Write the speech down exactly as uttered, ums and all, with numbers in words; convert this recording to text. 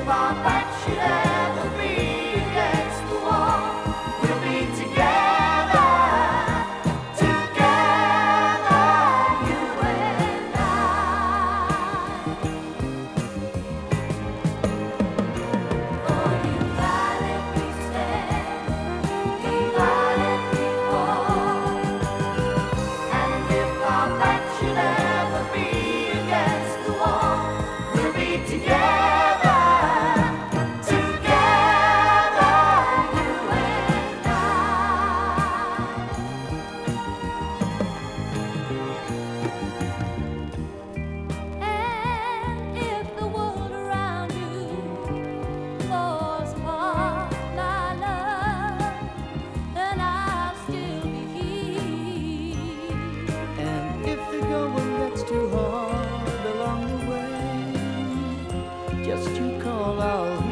our back should ever be against the wall, we'll be together, together, you and I. For divided we stand, divided we fall, and if our back should ever be against the wall, we'll be together, together, you and I. And if the world around you falls apart, my love, then I'll still be here. And if the going gets too hard along the way, just you call, I'll